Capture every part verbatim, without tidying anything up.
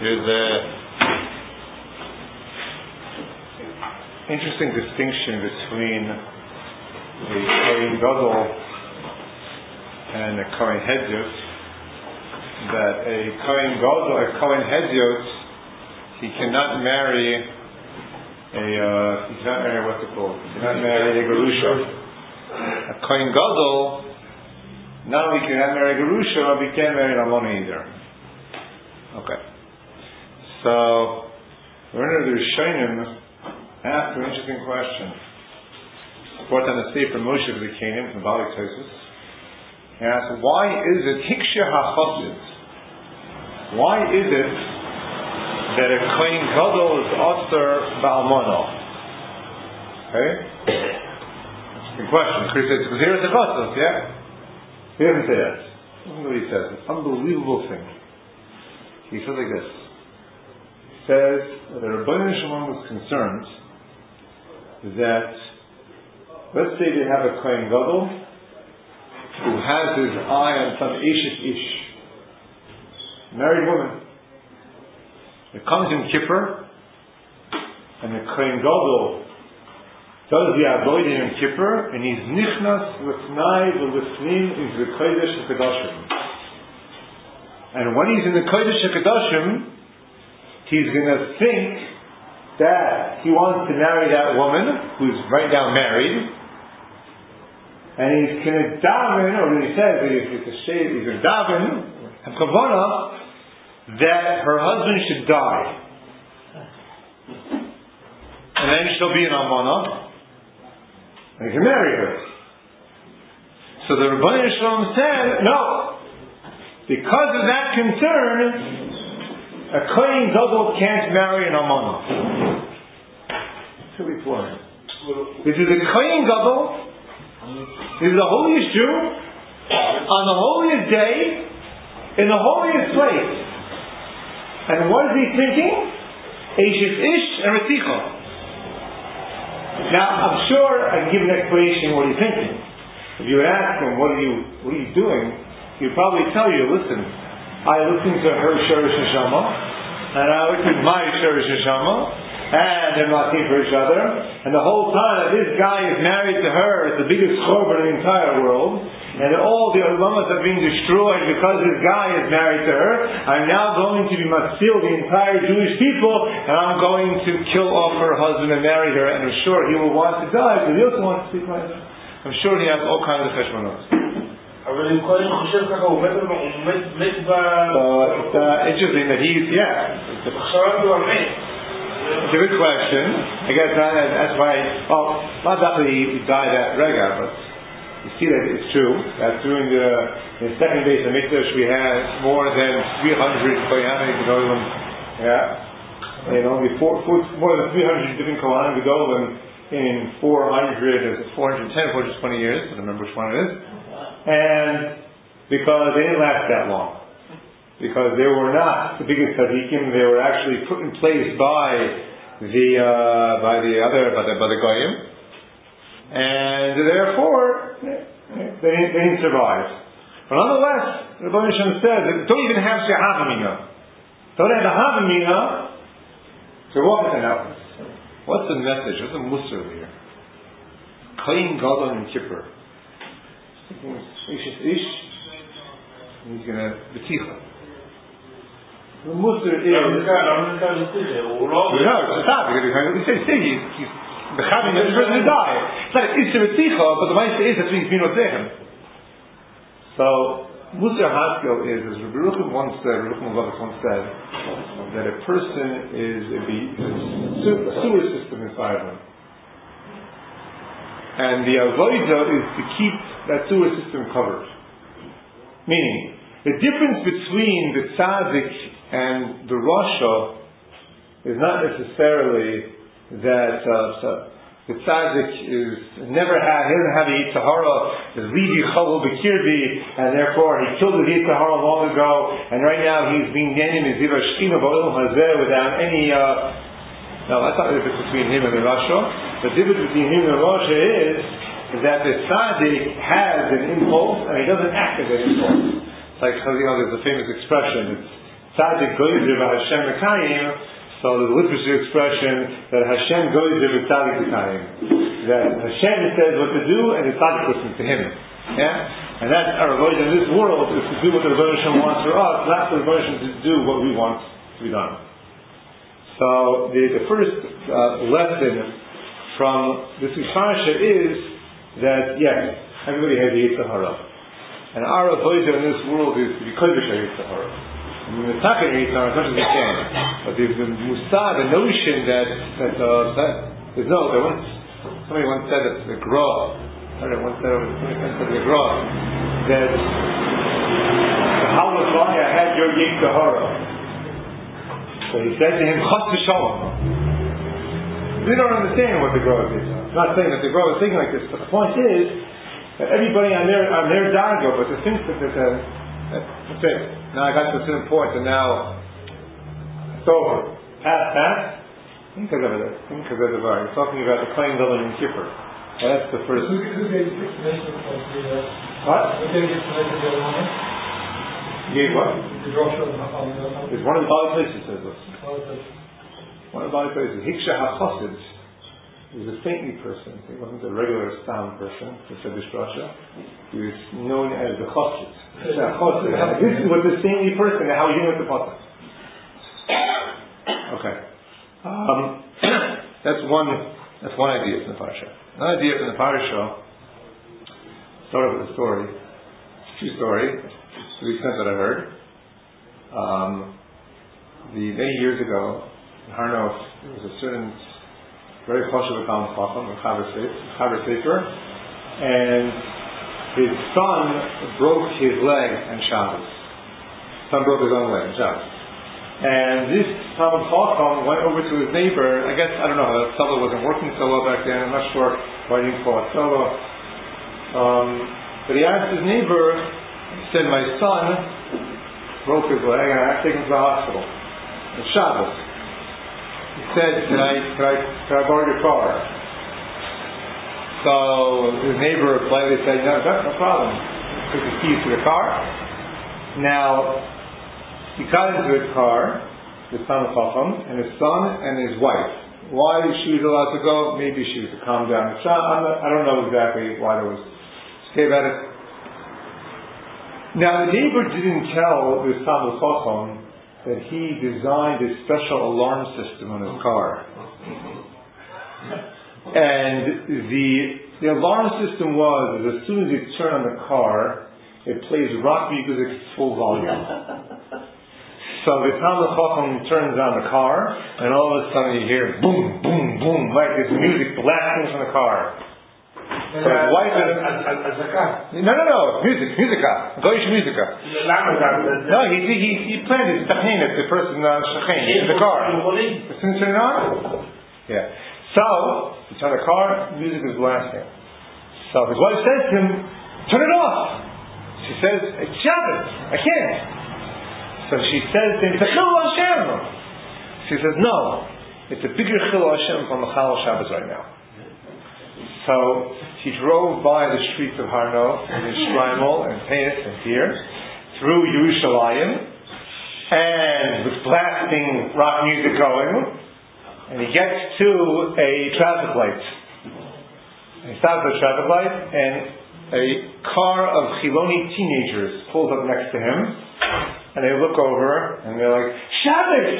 There's a interesting distinction between a Kohen Gadol and a Kohen Hedyot. That a Kohen Gadol, a Kohen Hedyot, he cannot marry a, uh, he cannot marry, what's it called? He cannot marry a Gerusha. A Kohen Gadol, not only cannot marry a Gerusha, but he can't marry an Almana either. Okay. So, one of the Rishonim asked an interesting question. Brought on the Sefer Moshe of the Canaan from Balik Tosus. He asked, why is it Hiksha HaChosid? Why is it that a Kohen Gadol is Oster Ba'almana? Okay? Interesting question. Chris says, because here it's a Chosid, yeah? He doesn't say that. Listen to what he says. It's an unbelievable thing. He says like this. He says that the Rebbeinu Shalom was concerned that, let's say they have a Kohen Gadol who has his eye on some Eshet Ish, married woman. It comes in Kippur, and the Kohen Gadol does the avodah in Kippur, and he's nichnas l'fnai v'l'fnim into the Kodesh HaKadoshim. And when he's in the Kodesh HaKadoshim, he's going to think that he wants to marry that woman who's right now married, and he's going to daven, or he says that if it's a shade, he's going to daven and kavanah that her husband should die, and then she'll be an almana, and he can marry her. So the Rebbeinu Shalom said, no, because of that concern, a Kohen Gadol can't marry an almana. That's what we've learned. This is a Kohen Gadol. This is the holiest Jew on the holiest day in the holiest place. And what is he thinking? Eshet Ish and Reticha. Now, I'm sure I can give an explanation what he's thinking. If you would ask him, what are you, what are you doing? He'd probably tell you, listen, I listen to her Shorish Neshama, and I listen to my Shorish Neshama, and they're looking for each other, and the whole time that this guy is married to her, it's the biggest chorban in the entire world, and all the ulamas are being destroyed because this guy is married to her. I'm now going to be matzil the entire Jewish people, and I'm going to kill off her husband and marry her, and I'm sure he will want to die, but he also wants to speak like that. I'm sure he has all kinds of cheshbonos. אבל אם קודם חושב ככה, הוא מת ב... It's interesting that he's, yeah. עכשיו הוא מת. It's a good question. I guess that, that's why, well, not that he died at Rega, but you see that it's true. That during the, in the second base of Mikdash we had more than three hundred Kohanim Gedolim, yeah, and only four, four, more than three hundred different Kohanim Gedolim in four hundred, four hundred ten, four hundred twenty years, I don't remember which one it is. And because they didn't last that long, because they were not the biggest tzaddikim, they were actually put in place by the uh, by the other by the by the goyim, and therefore they didn't, they didn't survive. But nonetheless, the Rebbeinu Shalom says that don't even have shehavamina, don't have the havamina. So what is now? What's the message? What's the musar here? Kohen Gadol in Kippur. Ish is ish. He's going to beticha. The musar is. No, it's not. You say, say, he's becoming the person to die. It's not an ish beticha, but the ma'aseh is that he's been with him. So, musar haskell is, as Rabbi Rucham once said, Rabbi Rucham once said, that a person is a, a sewer system inside him. And the avodah is to keep that sewer system covered. Meaning, the difference between the tzaddik and the rasha is not necessarily that uh, so the tzaddik is never had, he doesn't have a Yetzer Hara, is Levi Chavol Bekirbi, and therefore he killed the Yetzer Hara long ago, and right now he's being Yanim and Ziva Shechina Ba'olam Hazeh without any. Uh, no, that's not the difference between him and the rasha. The difference between him and the rasha is that the tzaddik has an impulse and he doesn't act as an impulse. It's like, you know, there's a famous expression, it's Tzadik goyzer v'Hashem mekayim. So there's a literature expression that Hashem goyzer v'Tzadik mekayim. That Hashem says what to do, and the Tzadik listens to him. Yeah, and that's our avodah in this world is to do what the Rebbeinu Shem wants for us, not for the Rebbeinu Shem to do what we want to be done. So the, the first uh, lesson from this parsha is that yes, everybody has Yetzer Hara, and our avodah in this world is to be kodesh Yetzer Hara. I mean, we're talking Yetzer Hara as much as we can, but the, the musad, the notion that that, uh, that there's no, there once somebody once said that the Gra, I don't know, once said somebody once said the Gra that how long I had your Yetzer Hara. So he said to him, Chas v'shalom. We don't understand what the Gra is. I'm not saying that the Gra is thinking like this, but the point is that everybody on their on their dago, but to think that there's a that's it. Now I got to a certain point, and now it's over. Past, past. Think of it. Think of it. He's talking about the Kohen Gadol in Kippur. That's the first. Who gave the explanation of the? What? Who gave the explanation of the other one? Gave what? The Rosh Hashanah. It's one of the Bali places says this. One of the Bali places. Hiksha HaChassid was a saintly person. He wasn't a regular Stam person, the Seddish Rasha. He was known as the Chassid. This is what the saintly person, how you know the Pasuk. Okay. Um, that's one that's one idea from the Parsha. Another idea from the Parsha, start off with a story. It's a true story. To the extent that I heard, um, the many years ago in Har Nof, there was a certain very chashuv Talmid Chacham, Chaver Sefer, and his son broke his leg on Shabbos. His son broke his own leg on Shabbos, and this Talmid Chacham went over to his neighbor. I guess I don't know. The tzava wasn't working so well back then. I'm not sure why he didn't call it tzava. Um, but he asked his neighbor. He said, my son broke his leg and I have to take him to the hospital. It's Shabbos. He said, can I, can I, can I borrow your car? So his neighbor politely said, no, that's no problem. He took the keys to the car. Now, he got into his car, the son of Chacham, and his son and his wife. Why she was allowed to go? Maybe she was to calm down the child. I'm not, I don't know exactly why there was. Okay about it. Now the neighbor didn't tell the Talmid Chacham that he designed a special alarm system on his car. And the the alarm system was that as soon as you turn on the car, it plays rock music at full volume. So the Talmid Chacham turns on the car, and all of a sudden you hear boom, boom, boom, like this music blasting from the car. So his wife is no, no, no, music, musica, goyish musica. No, he he he planned it. Tachein, the person uh, in the car. As soon as you turn it on, yeah. So he turned the car, music is blasting. So his wife says to him, "Turn it off." She says, "It's Shabbos, I can't." So she says to him, "It's a chilul Hashem." She says, "No, it's a bigger chilul Hashem from the Chal Shabbos right now." So he drove by the streets of Har Nof and Shloimeh and Payas and here through Yerushalayim, and with blasting rock music going, and he gets to a traffic light. And he stops at a traffic light, and a car of Chiloni teenagers pulls up next to him, and they look over and they're like, Shabbos!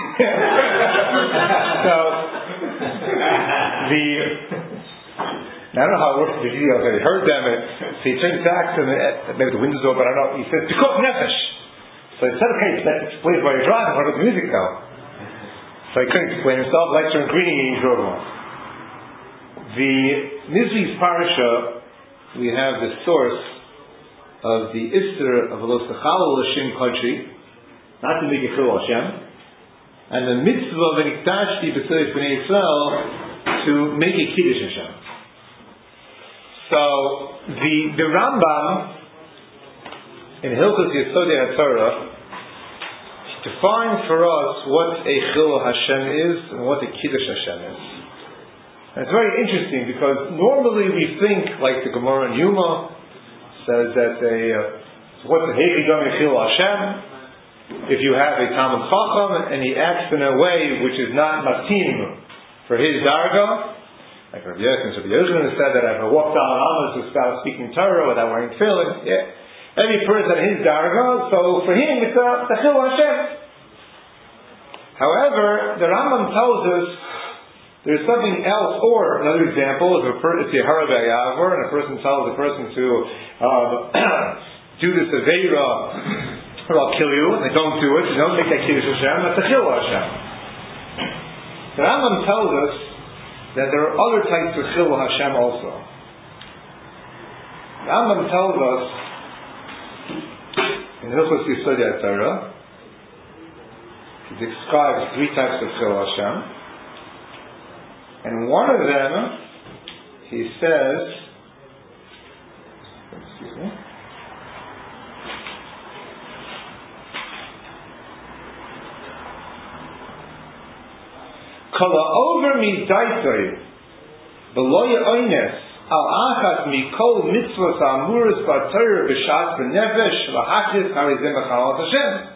So the I don't know how it works. He heard them, and so he turns back to them, and maybe the window's open, I don't know. He says, Pikot Nefesh. So he said, okay, that explains why you're driving, what was the music though? So he couldn't explain himself, lights turned green, and he drove off. The Nizri's Parasha, we have the source of the Isser of Lo Sechalo L'Shem Kodshi, not to make a Chil Hashem, and the mitzvah of Nikdashti B'Tzorech B'nei Yisrael to make a Kiddush Hashem. So the the Rambam in Hilchos Yesodei HaTorah defines for us what a Chilul Hashem is and what a Kiddush Hashem is. And it's very interesting because normally we think, like the Gemara in Yuma says that a uh, what's the Heichidam Chilul Hashem? if you have a Talmud Chacham and he acts in a way which is not matim for his darga, like Rabbi Yochanan, Rabbi Yochanan said that if I walk down Amos without speaking Torah, without wearing tefillin, yeah, every person his darga, so for him it's a Chil Hashem. However, the Rambam tells us there's something else, or another example is a per, it's a Hara B'Yavor, and a person tells a person to um, do this Aveira, or I'll kill you, and they don't do it, they don't make that Kiddush Hashem, that's a Chil Hashem. The Rambam tells us that there are other types of Chil Hashem also. The Rambam tells us in Hilchos Yesod Torah, he describes three types of Chil Hashem, and one of them, he says, excuse me, Kala over mi daitoi, beloy oynes, al achas mikol mitzvos amuras b'Torah b'shas b'nefesh l'hachis harizim b'chalat Hashem.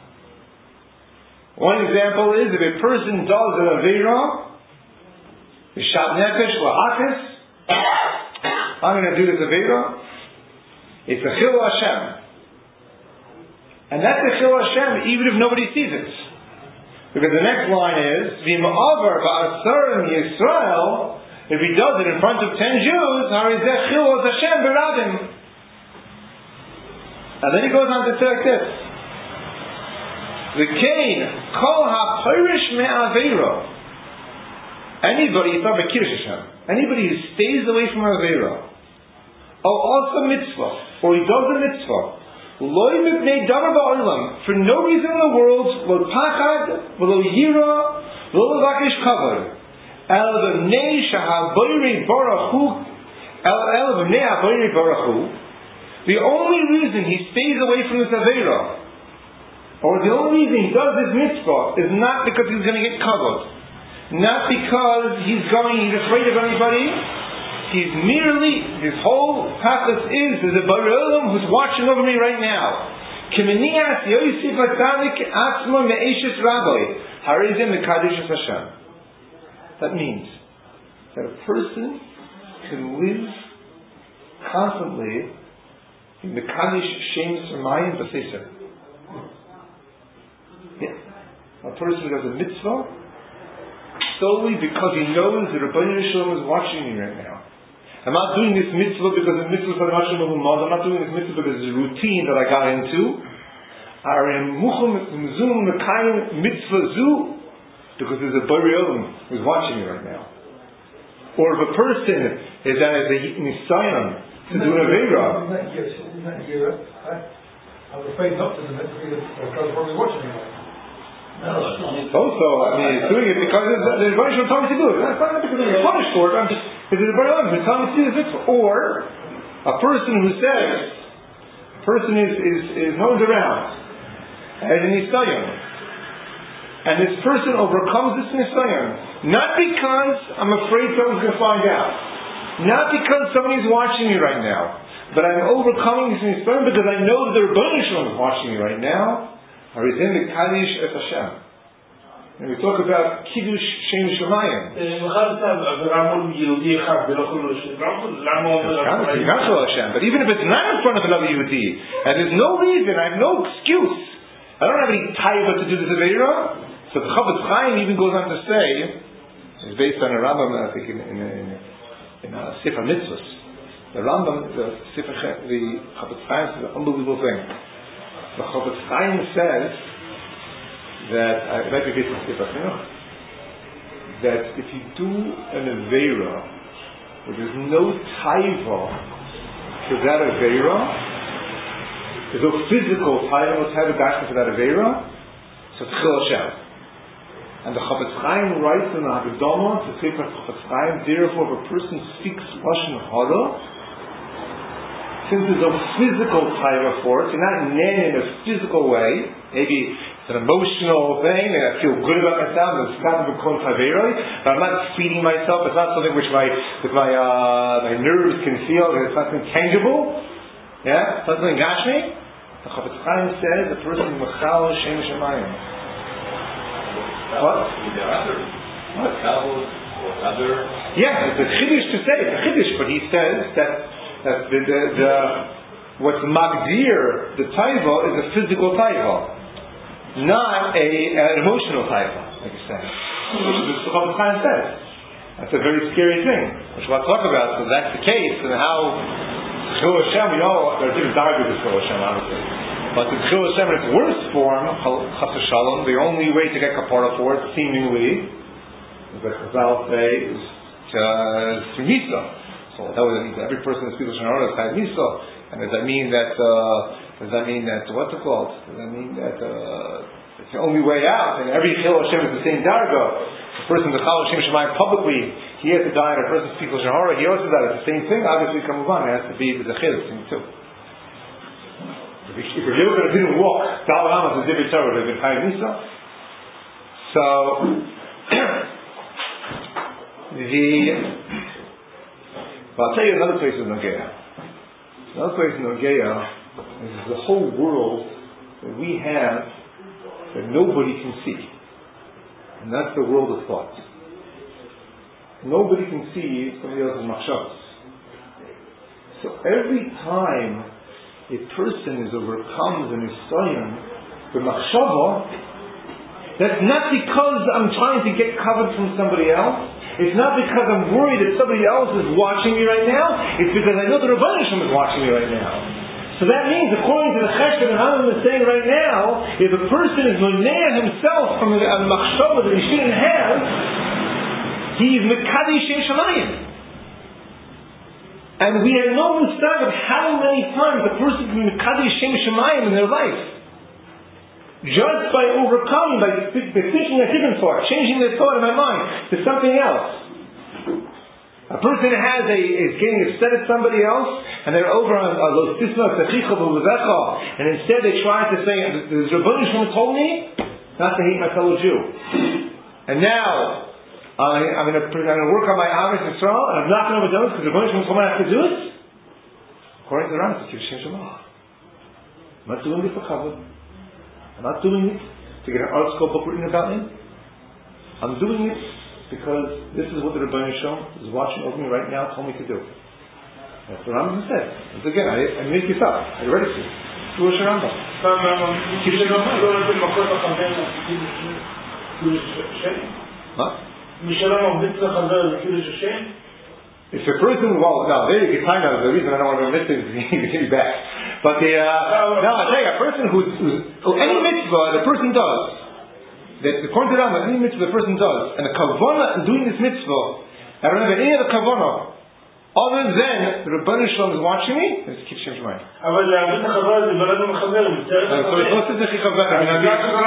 One example is if a person does an avera, b'shat nefesh l'hachis, I'm going to do this avera, it's a Chil Hashem. And that's a Chil Hashem even if nobody sees it. Because the next line is, V'ma'avar ba'asarim Yisrael, if he does it in front of ten Jews, harizeh chilul Hashem b'rabim. And then he goes on to say like this, V'kein kol ha'pirish me'aveiro. Anybody, it's not Kiddush Hashem, anybody who stays away from Aveiro, or also mitzvah, or he does a mitzvah, for no reason in the world, lo pachad, lo yira, lo levakish kavod, el v'nei shahaboyri barachu, el v'nei haboyri barachu. The only reason he stays away from this avera, or the only reason he does this mitzvah, is not because he's going to get kavod, not because he's going, he's afraid of anybody. He's merely, his whole purpose is, there's a Borei Olam who's watching over me right now. Kimenias Yosef Atzadik Atzmo Me'eshes Rabbi Harizim Mekadosh Hashem. That means that a person can live constantly in Mekadosh Shem Shemayim B'Seser. Yeah. A person who does a mitzvah solely because he knows that Rabbeinu Shalom is watching me right now. I'm not doing this mitzvah because the mitzvah is I'm not doing this mitzvah because it's a routine that I got into. Because there's a Borei Olam who's watching me right now. Or if a person is at a nisayon to do an avera. Isn't that Yira? I'm afraid not to do it because God is probably watching me right now. No, also, I mean, he's doing it because the Rebbeinu Shalom told me to do it. That's not because I'm punished for it. I'm just because the Rebbeinu Shalom is telling me to do this mitzvah. Or a person who says, a person is is, is no one's around, as an nisayon, and this person overcomes this nisayon not because I'm afraid someone's going to find out, not because somebody's watching me right now, but I'm overcoming this nisayon because I know that the Rebbeinu Shalom is watching me right now. And we talk about Kiddush Shem Shemayim. But even if it's not in front of another Yehudi, and there's no reason, I have no excuse, I don't have any taiva to do this avera. So the Chofetz Chaim even goes on to say, it's based on a Rambam, I think, in in, in, in a Sefer Mitzvos. The Rambam, the Sefer, the Chofetz Chaim is an unbelievable thing. The Chofetz Chaim says that, I'd like to get some Sefer Chinuch, that if you do an avera where there's no taiva for that avera, there's no physical taiva, no taiva dashka for that avera, so it's Chil Hashem. And the Chofetz Chaim writes in the Haggadah to say for Chofetz Chaim, therefore if a person speaks Lashon Hara, since there's no physical taiva for it, you're not named in a physical way, maybe it's an emotional thing, and I feel good about myself, it's not become taveroi, but I'm not feeding myself, it's not something which my which my uh, my nerves can feel, it's not something tangible, yeah, it's not something gashmi, The Chafetz Chaim says a person mechal shem shemayim. What? What? Yeah, it's a chiddush to say. It's a chiddush, but he says that that the, the, the what's magdir the taiva is a physical taiva, not a an emotional taiva, like you say. Which the Chafetz Chaim says. That's a very scary thing, which we'll talk about. So that's the case, and how Chil Hashem, we know there are different diagrams of Chil Hashem, obviously. But the Chil Hashem in its worst form, Chas Shalom, the only way to get kapara for it, seemingly, as the Chazal say, is to uh, Misa. So that would mean that every person who speaks Lashon Hara has had Misa. And does that mean that, uh, does that mean that, what's it called? Does that mean that, uh, it's the only way out, and every Chil Hashem is the same darga? The person the Chal Hashem Shemayim publicly, he has to die, and a person speaks Lashon Hara, he also does it's the same thing. Obviously, come on, it has to be the Zechir thing too. If Rebbe didn't walk Dal Ramos as David Torah, would have been Chayav Nisa. So the well, I'll tell you another place in Nogeya. Another place in Nogeya is the whole world that we have that nobody can see. And that's the world of thought. Nobody can see somebody else's machshavos. So every time a person is overcome in his soyam, the machshava, that's not because I'm trying to get covered from somebody else. It's not because I'm worried that somebody else is watching me right now. It's because I know the Rebbeinu Shem is watching me right now. So that means, according to the Chesed that Hanan is saying right now, if a person is moneh himself from a, a machshava that he shouldn't have, he is mekadish shem shamayim. And we have no mustag of how many times a person can be mekadish shem shamayim in their life, just by overcoming, by, by thinking a different thought, changing their thought in my mind to something else. A person has a is getting upset at somebody else, and they're over on Lo Tisma Techicha V'Levecha, and instead they try to say, the Rebbeinu Shalom told me not to hate my fellow Jew, and now I, I'm going to work on my Ahavas Yisrael, and I'm not going to do it because the Rebbeinu Shalom told me I have to do it. According to the Rambam, it's Yishem Shalom. I'm not doing it for kavod. I'm not doing it to get an article book written about me. I'm doing it because this is what the Rebbeinu Shalom is watching over me right now, told me to do. That's what Rambam said. Once again, I, I make this up. I read it to you. It's Rosh Rambam. What? If a person, well, no, there you can find out the reason I don't want to miss things to get back. But the, uh, no, I tell you, a person who's, who's any mitzvah the person does, that according to Rambam, any mitzvah the person does, and the kavanah in doing this mitzvah, I remember any other kavanah, other than the Rebbeinu Shalom is watching me, let's keep Shem Shemayim. אבל להגיד החבר זה בלד ומחבר, so it's not such a chikaver, I mean,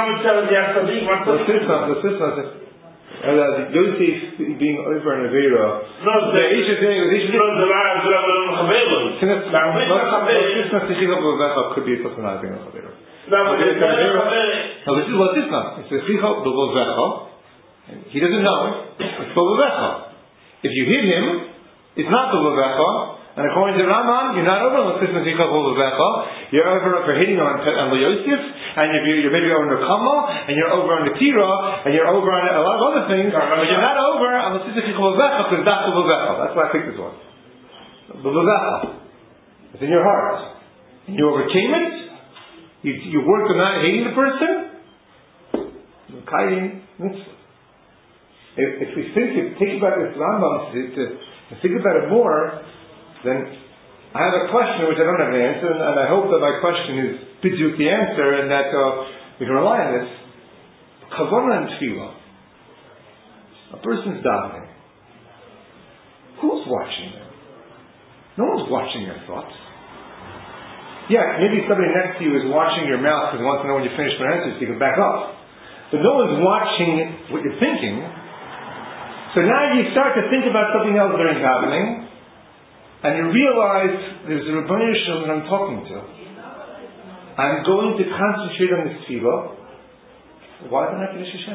the sister, Yosef being over in Avera, no, the Isha thing, the Isha thing, the La'ad, the La'ad, the La'ad, could be a person not being a Avera. No, this is what this is. It's a Chicha B'Vovecha. He doesn't know. It's B'Vovecha. If you hit him, it's not B'Vovecha. And according to Raman, you're not over on the Chicha B'Vovecha. You're over for hitting on on Yosef, and you're, you're maybe over on the Kamal, and you're over on the Tira, and you're over on a lot of other things, but you're not over on the Chicha B'Vovecha because that's B'Vovecha. That's why I picked this one. B'Vovecha. It's in your heart. And you overcame it. You, you worked on not hating the person. If, if we think, if think about this Rambam, to, to, to think about it more, then I have a question which I don't have an answer, and, and I hope that my question is biduk the answer, and that uh, we can rely on this. Kavanah and tefillah. A person's davening. Who's watching them? No one's watching your thoughts. Yeah, maybe somebody next to you is watching your mouth because he wants to know when you finish your answer so you can back up. But no one's watching what you're thinking. So now you start to think about something else during davening, and you realize there's a Rebbeinu Shalom that I'm talking to. I'm going to concentrate on this tefillah. Why don't I finish Hashem?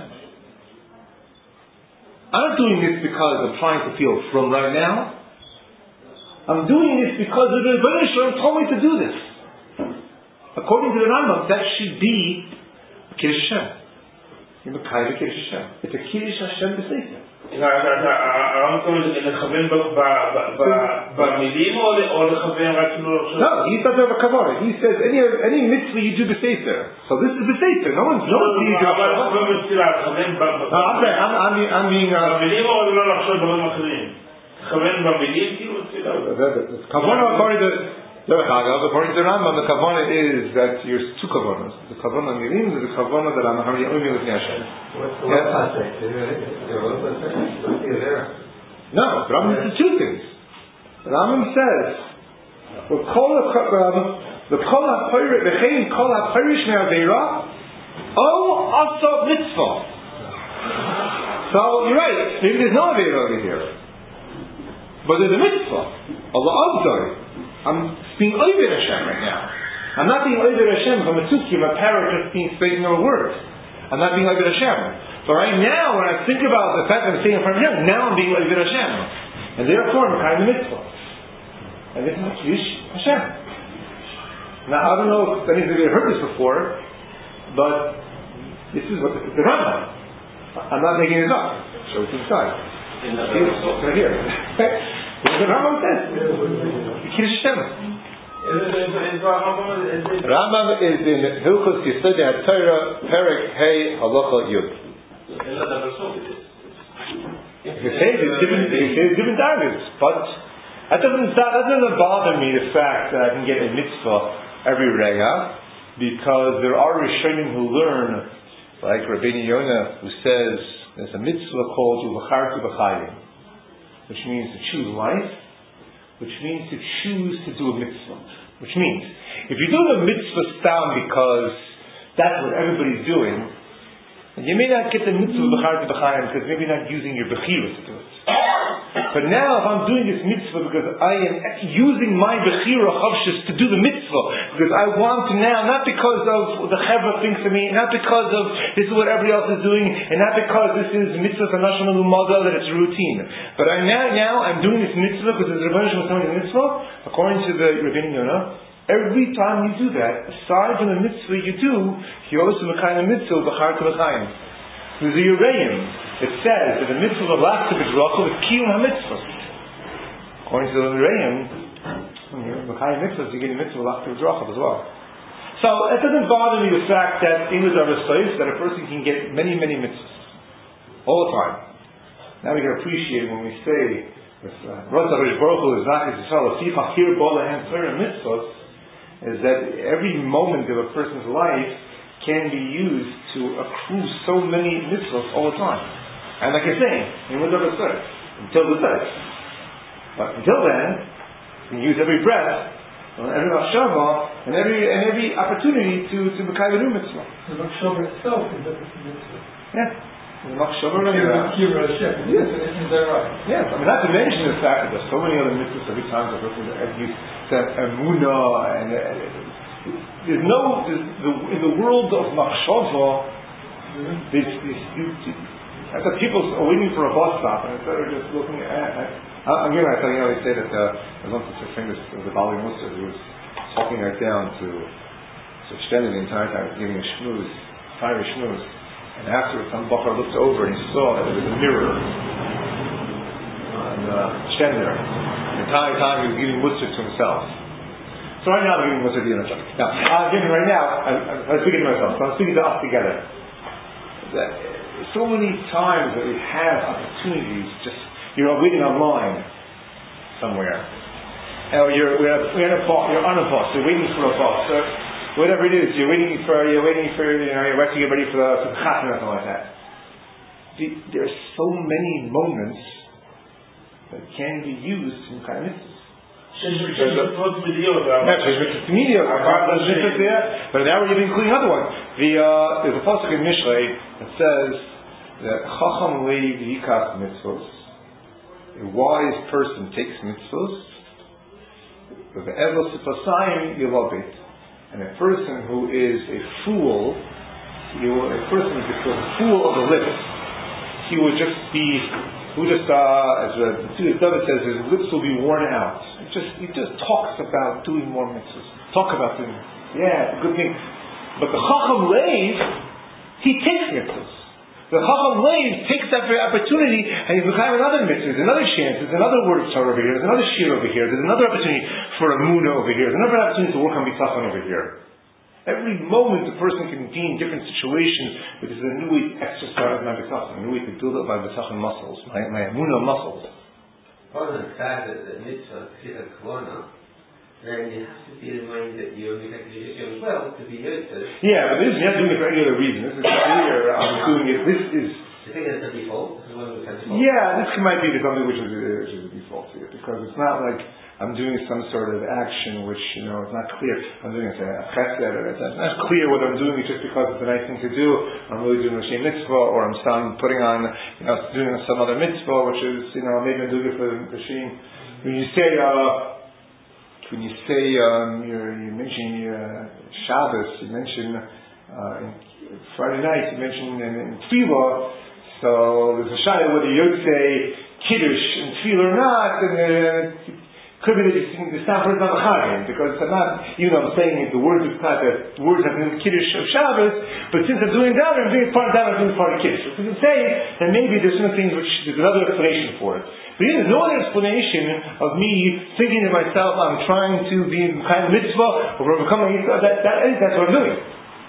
I'm not doing this because I'm trying to feel from right now. I'm doing this because the Rebbeinu Shalom told me to do this. according to the Rambam, that should be Kiddush Hashem. You're Mekayim Kiddush Hashem. It's a Kiddush Hashem B'Sefer. הרמב"ם מתכוון לכוון במילים או לכוון רק לא לחשוב? No, he's not doing a kavana. He says any any mitzvah you do b'sefer. So this is b'sefer. No one's no one's seeing you. אבל לכוון בתפילה, לכוון I'm I'm I'm being במילים או לא לחשוב דברים אחרים? לכוון במילים כאילו בתפילה. Kavana according to according to the Rambam, the kavana is that there's two kavanas. The kavana on milim is the kavana that I'm having only with Hashem. No, the Rambam says two things. The Rambam says the kol the kol ha'pirish the chein kol ha'pirish me'aveira o asa mitzvah. So you're right. Maybe there's no aveira over here, but there's a mitzvah. Allah Abdai. I'm being over Hashem right now. I'm not being over Hashem from a tuki, I'm a parrot just being speaking a word. I'm not being over Hashem. But right now, when I think about the fact that I'm saying in front of Hashem, now I'm being over Hashem. And therefore, I'm kind of mitzvah. And this is Kiddush Hashem. Now, I don't know if any of you have heard this before, but this is what the, the Rambam. I'm not making it up. Show it inside. It's right here. The Rambam says, Kiddush Hashem. Rambam is in Hilchos Yesod HaTorah, Perek Hey Halacha Yud. He says it's different, he says different targets, but that doesn't that doesn't bother me. The fact that I can get a mitzvah every rega, because there are Rishonim who learn, like Rabbeinu Yonah, who says there's a mitzvah called Ubachartu B'Chayim, which means to choose life, which means to choose to do a mitzvah. Which means, if you're doing a mitzvah stam because that's what everybody's doing, and you may not get the mitzvah b'char to b'chayim because maybe you're not using your bechira to do it. But now, if I'm doing this mitzvah because I am using my bechira chavshis to do the mitzvah, because I want to now, not because of the chevra thinks of me, not because of this is what everybody else is doing, and not because this is mitzvah tanashon l'umada that it's routine. But I now, now I'm doing this mitzvah because the Rebbeinu Shem was telling me the mitzvah. According to the Rabbeinu Yonah, every time you do that, aside from the mitzvah you do, you also mekayim a mitzvah b'char to b'chayim. There's a Yereim. It says that the mitzvah of Lachta B'Dracha is kiyum ha-mitzvah. According to the Yereim, when you're mekayim mitzvahs, you get a mitzvah of Lachta B'Dracha as well. So it doesn't bother me the fact that in the Darvasayis that a person can get many, many mitzvahs all the time. Now we can appreciate when we say Rosh Hashanah Baruch Hu is not Yisrael Asicha Hir Bolahan Torah mitzvahs, is that every moment of a person's life can be used to accrue so many mitzvahs all the time. And like I say, in whatever says, until the day. But until then, you can use every breath, every machshava, and every and every opportunity to to become a new mitzvah. The machshava itself is a mitzvah. Yeah. The machshava right now. Yes. Isn't that right? Yes. I mean, not to mention the fact that there's so many other mitzvahs every time the person you said emunah and. Uh, There's no, there's the, in the world of machshava, this, this, I thought people are waiting for a bus stop and instead of just looking at, at I'm going to tell you, know, they say that uh, there's one such famous, the Bali Musa, who was talking right down to, to extend the entire time, giving a shmooze, fiery shmooze, and afterwards some bachar looked over and he saw that there was a mirror on uh, Shtender. The entire time he was giving musa to himself. So right now I'm giving musa to you. Now, I'm giving right now, I'm, I'm speaking to myself, so I'm speaking to us together. That, so many times that we have opportunities, just, you're waiting online somewhere. Or you're, we're, we're in a bus, you're on a bus, you're waiting for a bus, or whatever it is, you're waiting for, you're waiting for, you know, you're waiting to get ready for the, for the chatan or something like that. The, there are so many moments that can be used in kind of mitzvahs. But now we're including another one. The, uh, there's a pasuk in Mishlei that says that Chacham leiv yikach mitzvos. A wise person takes mitzvos. And a person who is a fool, he will, a person who is a fool of the lips, he will just be, who just, uh, as the David says, his lips will be worn out. He just, he just talks about doing more mitzvahs. Talk about doing Yeah, it's a good thing. But the Chacham Lev, he takes mitzvahs. The Chacham Lev takes that opportunity and he's becoming another mitzvah. There's another chance. There's another word of Torah over here. There's another shir over here. There's another opportunity for a muna over here. There's another opportunity to work on bitachon over here. Every moment a person can be in different situations, but there's a new way to exercise my bitachon, a new way to build up my bitachon muscles, my, my muna muscles. Part of the fact that the mitzvah is a korona, then you have to be in mind that you're making a decision as well to be yourself. Yeah, but this is not doing it for any other reason. This is clear. I'm doing it. This is. You think it's a default? This is one of the default. Yeah, this might be something which is, which is a default here, because it's not like I'm doing some sort of action which, you know, it's not clear. I'm doing a chesed, or it's not clear whether I'm doing it just because it's a nice thing to do. I'm really doing a shem mitzvah, or I'm some putting on, you know, doing some other mitzvah, which is, you know, maybe I'm doing it for the shem. When you say, uh, when you say, um, you're, you mention uh, Shabbos, you mention uh, in Friday night, you mention in, in Tefillah, so there's a shayla whether you say Kiddush in Tefillah or not, and uh, could be that you sing the sound for it's not a chayim, because I'm not, you know, I'm saying the words of the words have been Kiddush of Shabbos, but since I'm doing that, I'm doing part of that, I'm doing part of Kiddush. So you can say, then maybe there's some things which, there's another explanation for it. But there's no other explanation of me thinking to myself, I'm trying to be in kind of mitzvah, or overcome a mitzvah, that, that, that's what I'm doing.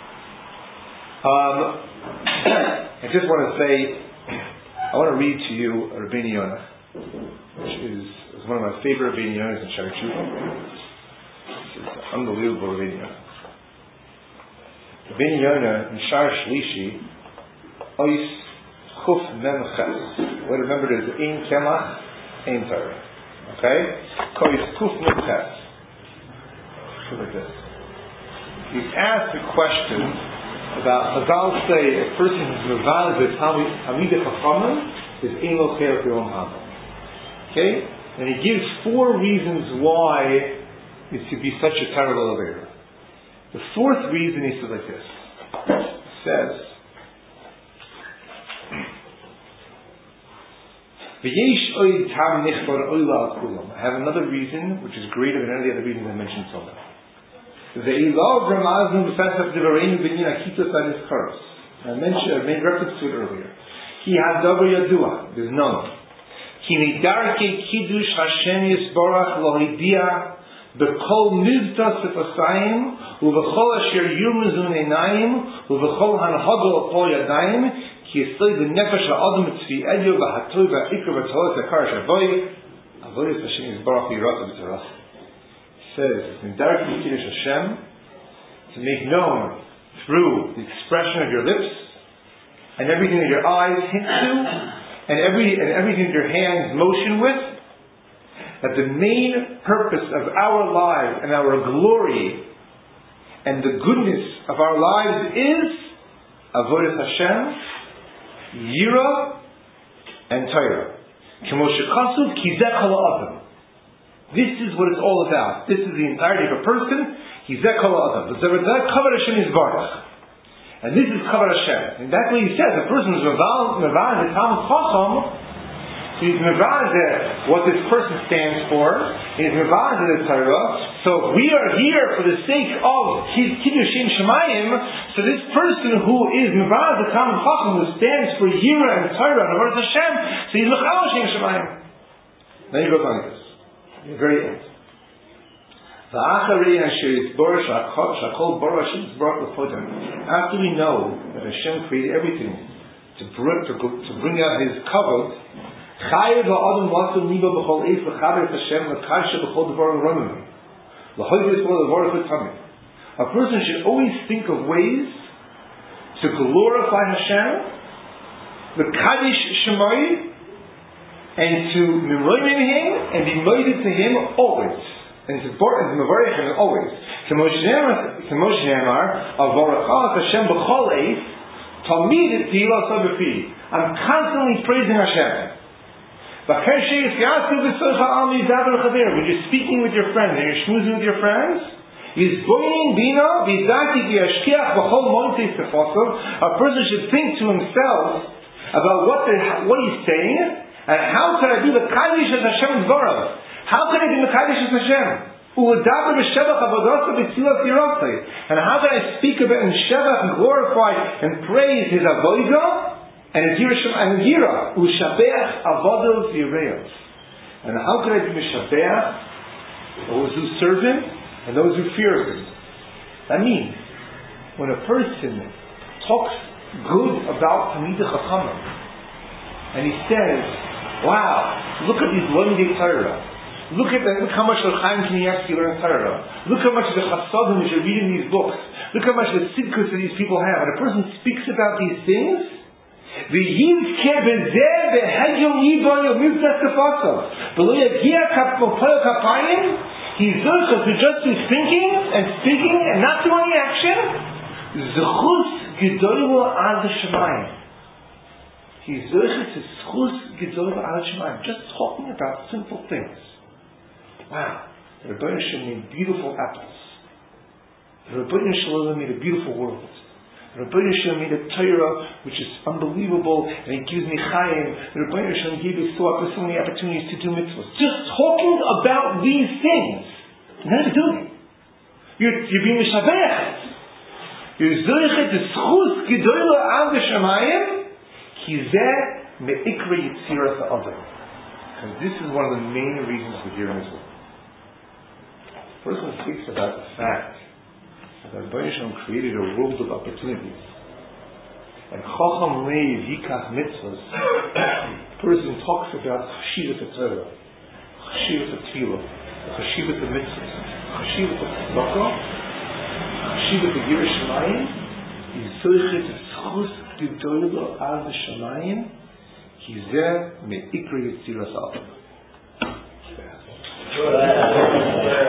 Um, I just want to say, I want to read to you a Rabbeinu Yonah, which is, is one of my favorite Rabbeinu Yonahs in Shari Tshuva. This is unbelievable Rabbeinu Yonah. Rabbeinu Yonah in Shar Shlishi, Ois Chuf Mem Ches. What remember is Ein Kemach, Ein Torah. Okay? Ois Chuf Mem Ches. Look at this. He's asked a question about, Chazal say, a person who's Mevaz the Talmidei Chachamim is Ein Lo Cher B'Yom Haba. Okay? And he gives four reasons why it should be such a terrible avera. The fourth reason he says like this. He says, I have another reason which is greater than any of the other reasons I mentioned so far. I mentioned, I made reference to it earlier. He had davar yadua, it is known. Ki midarke kiddush Hashem yisborach lo hidia b'kol mivta sefasayim u'v'chol asher yurmezun einayim u'v'chol hanhadol pol yadayim ki yisoy b'nefesh ha'adam tzvi edyo v'hatoy v'ikr v'tohot yakar shavoy avoyes Hashem yisborach yirata b'torach. Says midarke kiddush Hashem, to make known through the expression of your lips and everything that your eyes hint to and every and everything that your hands motion with, that the main purpose of our lives and our glory and the goodness of our lives is avodas Hashem, yira, and Torah. Kemo shekasuv ki zeh kol ha'adam. This is what it's all about. This is the entirety of a person. Ki zeh kol ha'adam. The Zevadzeh kavod Hashem yisbarach. And this is Kavod Hashem. And that's what he says. A person is Mevaz, the Talmid Chacham, so he's Mevaz what this person stands for. He's Mevaz the Torah. So if we are here for the sake of his Kiddush Shem Shemayim, so this person who is Mevaz the Talmid Chacham, who stands for Yira and Torah and Avodas Hashem, so he's Mechal Shem Shemayim. Then he goes on like this. The very end. After we know that Hashem created everything to bring, to, to bring out His kavod, a person should always think of ways to glorify Hashem, the kaddish shemai, and to mimoyim Him and be moided to Him always. And it's important to mevarich Him always. K'mosh ne'amar, avarachas Hashem b'chol eif, talmid tehillah sabefi. I'm constantly praising Hashem. When you're speaking with your friends and you're schmoozing with your friends, a person should think to himself about what, the, what he's saying, and how can I do the kaddish as Hashem Dvarav? How can I be Mekadosh as Hashem? And how can I speak about and shevach and glorify and praise his avodah and his yirah and his yirah? Ushabeach avodos yireos. And how can I be mishabeach those who serve him and those who fear him? That means when a person talks good about Talmidei Chachamim and he says, "Wow, look at these Lomdei Torah. Look at the, look how much Rav Chaim Kanievsky learned Torah. Look how much the Chasadim which are reading these books. Look how much the tzidkus that these people have." When a person speaks about these things, the yizke bezeh behegel yibon yomim tzedkafasav below yagia kapoel kapayim. He's zurchas to just be thinking and speaking and not do any action. Zechus gedoylo ad shemayim. He's zurchas to zechus gedoylo ad shemayim. Just talking about simple things. Wow, the Rebbeinu Shalom made beautiful apples. The Rebbeinu Shalom made a beautiful world. The Rebbeinu Shalom made a Torah which is unbelievable, and it gives me chayim. The Rebbeinu Shalom gave us so many opportunities to do mitzvahs. Just talking about these things, you're not doing it. You're, you're being mishabeach. You're zoichet the schus gedoylo ad shemayim kizeh meikra yitziras ha'adam. And this is one of the main reasons we're here in Israel. The person speaks about the fact that Rebbeinu Shalom created a world of opportunities. And Chacham Leiv Yikach Mitzvahs, the person talks about Chashivas of Torah, Chashivas of Tefillah, Chashivas of Mitzvahs, Chashivas of Tzedakah, Chashivas of Yirah Shamayim, Yizoichet Tzchus Gedoylo Ad Shamayim, Kizeh Me'ikra Yitziras Adam.